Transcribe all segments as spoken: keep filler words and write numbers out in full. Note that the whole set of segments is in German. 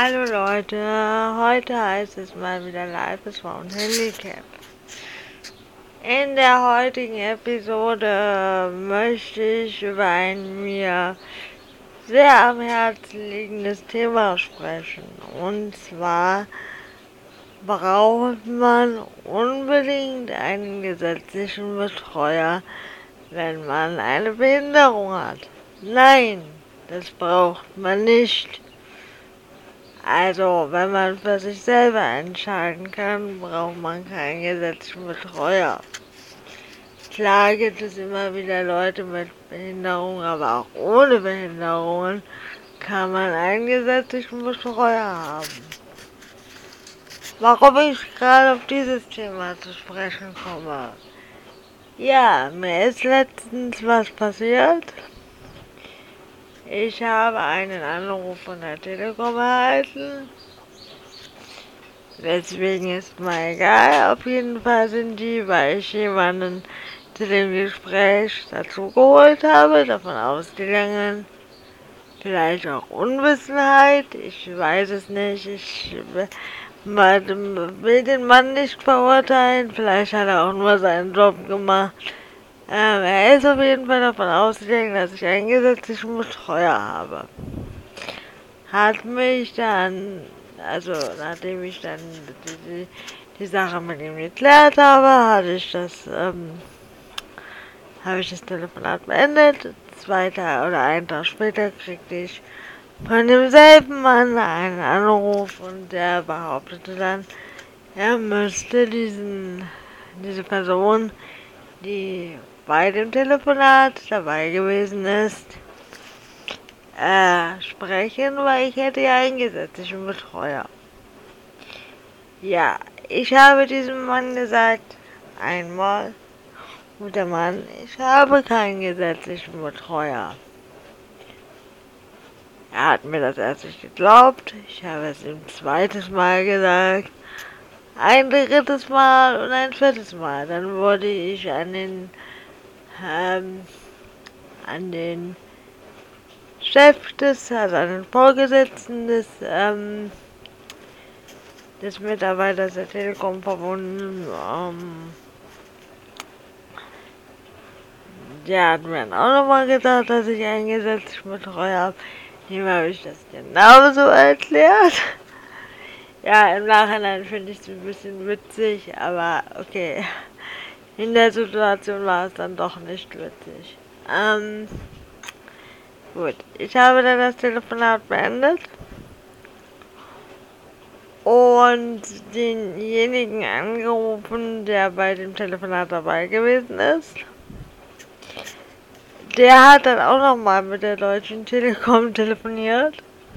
Hallo Leute, heute heißt es mal wieder Life is Found Handicap. In der heutigen Episode möchte ich über ein mir sehr am Herzen liegendes Thema sprechen. Und zwar braucht man unbedingt einen gesetzlichen Betreuer, wenn man eine Behinderung hat. Nein, das braucht man nicht. Also, wenn man für sich selber entscheiden kann, braucht man keinen gesetzlichen Betreuer. Klar gibt es immer wieder Leute mit Behinderung, aber auch ohne Behinderungen kann man einen gesetzlichen Betreuer haben. Warum ich gerade auf dieses Thema zu sprechen komme? Ja, mir ist letztens was passiert. Ich habe einen Anruf von der Telekom erhalten. Deswegen ist mir egal, auf jeden Fall sind die, weil ich jemanden zu dem Gespräch dazu geholt habe, davon ausgegangen, vielleicht auch Unwissenheit, ich weiß es nicht, ich will den Mann nicht verurteilen, vielleicht hat er auch nur seinen Job gemacht. Ähm, er ist auf jeden Fall davon ausgegangen, dass ich einen gesetzlichen Betreuer habe. Hat mich dann, also nachdem ich dann die, die, die Sache mit ihm geklärt habe, hatte ich das, ähm, habe ich das Telefonat beendet. Zwei Tage oder einen Tag später kriegte ich von demselben Mann einen Anruf und der behauptete dann, er müsste diesen, diese Person, die bei dem Telefonat dabei gewesen ist, äh, sprechen, weil ich hätte ja einen gesetzlichen Betreuer. Ja, ich habe diesem Mann gesagt, einmal, guter Mann, ich habe keinen gesetzlichen Betreuer. Er hat mir das erst nicht geglaubt, ich habe es ihm ein zweites Mal gesagt, ein drittes Mal und ein viertes Mal. Dann wurde ich an den, ähm, an den Chef des, also an den Vorgesetzten des, ähm, des Mitarbeiters der Telekom verbunden. Ähm, der hat mir dann auch nochmal gesagt, dass ich einen gesetzlichen Betreuer habe. Dem habe ich das genauso erklärt. Ja, im Nachhinein finde ich es ein bisschen witzig, aber okay. In der Situation war es dann doch nicht witzig. Ähm, gut, ich habe dann das Telefonat beendet und denjenigen angerufen, der bei dem Telefonat dabei gewesen ist. Der hat dann auch nochmal mit der Deutschen Telekom telefoniert,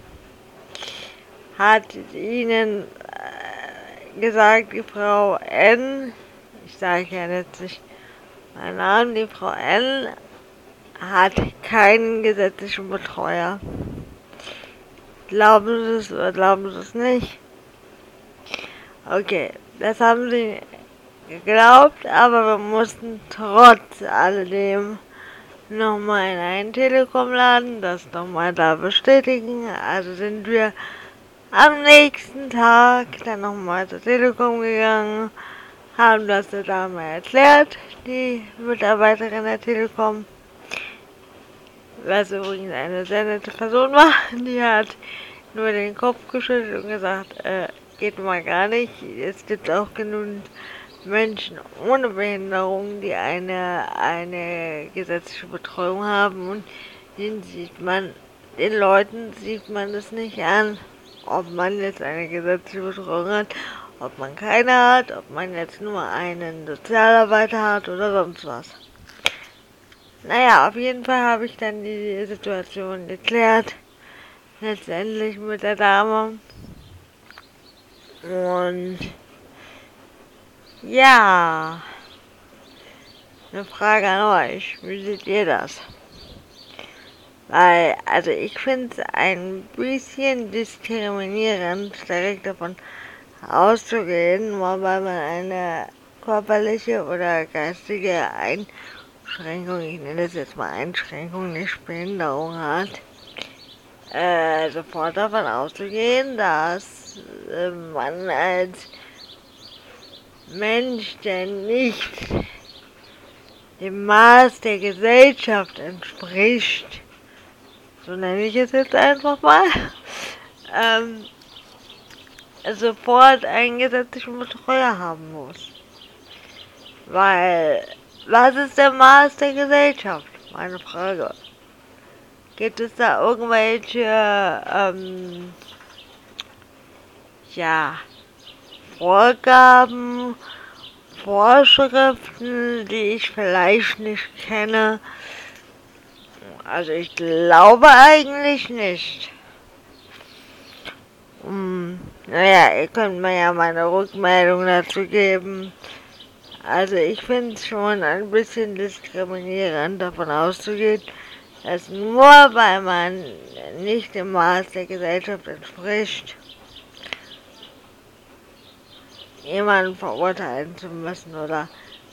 hat ihnen äh, gesagt, die Frau N, ich sage ja jetzt nicht meinen Namen, die Frau N hat keinen gesetzlichen Betreuer. Glauben Sie es oder glauben Sie es nicht? Okay, das haben sie geglaubt, aber wir mussten trotz alledem nochmal in einen Telekom-Laden, das nochmal da bestätigen. Also sind wir am nächsten Tag dann nochmal zur Telekom gegangen, haben das der Dame erklärt, die Mitarbeiterin der Telekom, was übrigens eine sehr nette Person war, die hat nur den Kopf geschüttelt und gesagt, äh, geht mal gar nicht, es gibt auch genügend Menschen ohne Behinderung, die eine, eine gesetzliche Betreuung haben und den sieht man, den Leuten sieht man es nicht an, ob man jetzt eine gesetzliche Betreuung hat, ob man keine hat, ob man jetzt nur einen Sozialarbeiter hat oder sonst was. Naja, auf jeden Fall habe ich dann die Situation geklärt, letztendlich mit der Dame. Und ja, eine Frage an euch, wie seht ihr das? Weil, also ich finde es ein bisschen diskriminierend, direkt davon auszugehen, nur weil man eine körperliche oder geistige Einschränkung, ich nenne das jetzt mal Einschränkung, nicht Behinderung hat, äh, sofort davon auszugehen, dass äh, man als Mensch, der nicht dem Maß der Gesellschaft entspricht, so nenne ich es jetzt einfach mal, ähm, sofort einen gesetzlichen Betreuer haben muss. Weil, was ist der Maß der Gesellschaft? Meine Frage. Gibt es da irgendwelche, ähm, ja, Vorgaben, Vorschriften, die ich vielleicht nicht kenne? Also ich glaube eigentlich nicht. Hm, naja, ihr könnt mir ja mal eine Rückmeldung dazu geben. Also ich finde es schon ein bisschen diskriminierend, davon auszugehen, dass nur weil man nicht dem Maß der Gesellschaft entspricht, jemanden verurteilen zu müssen oder,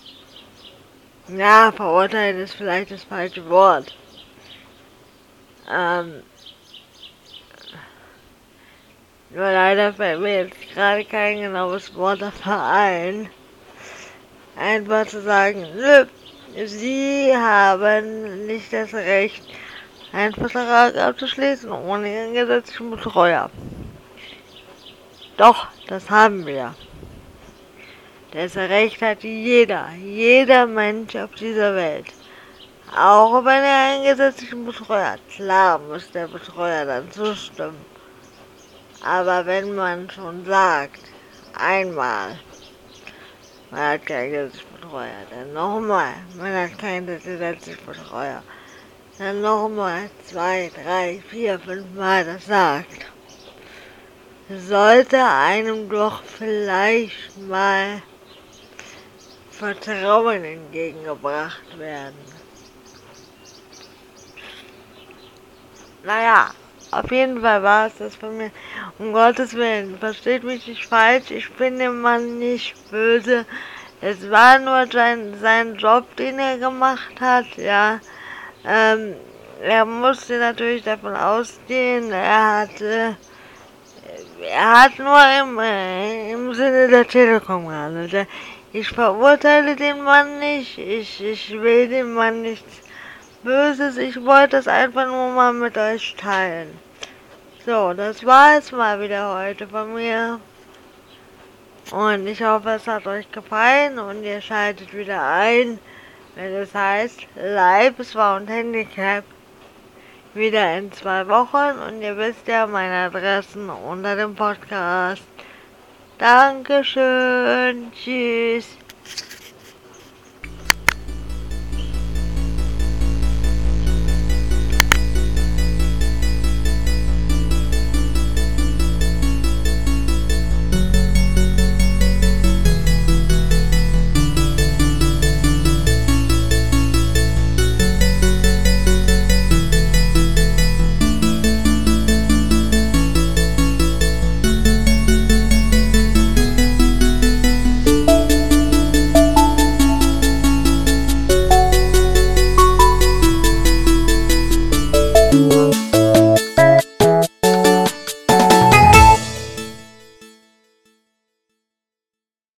ja, verurteilen ist vielleicht das falsche Wort. Ähm, nur leider fällt mir jetzt gerade kein genaues Wort dafür ein. Einfach zu sagen, nö, Sie haben nicht das Recht, einen Vertrag abzuschließen ohne Ihren gesetzlichen Betreuer. Doch, das haben wir. Das Recht hat jeder, jeder Mensch auf dieser Welt. Auch wenn er einen gesetzlichen Betreuer hat. Klar muss der Betreuer dann zustimmen. Aber wenn man schon sagt, einmal, man hat keinen gesetzlichen Betreuer, dann nochmal, man hat keinen gesetzlichen Betreuer, dann nochmal zwei, drei, vier, fünf Mal das sagt, sollte einem doch vielleicht mal Vertrauen entgegengebracht werden. Naja, auf jeden Fall war es das von mir. Um Gottes Willen, versteht mich nicht falsch, ich bin dem Mann nicht böse. Es war nur sein, sein Job, den er gemacht hat, ja. Ähm, er musste natürlich davon ausgehen, er hatte, er hat nur im, äh, im Sinne der Telekom gehandelt. Ich verurteile den Mann nicht, ich, ich will dem Mann nichts Böses, ich wollte es einfach nur mal mit euch teilen. So, das war es mal wieder heute von mir. Und ich hoffe, es hat euch gefallen und ihr schaltet wieder ein, wenn es heißt Live, es war und Handicap. Wieder in zwei Wochen und ihr wisst ja meine Adressen unter dem Podcast. Dankeschön, tschüss.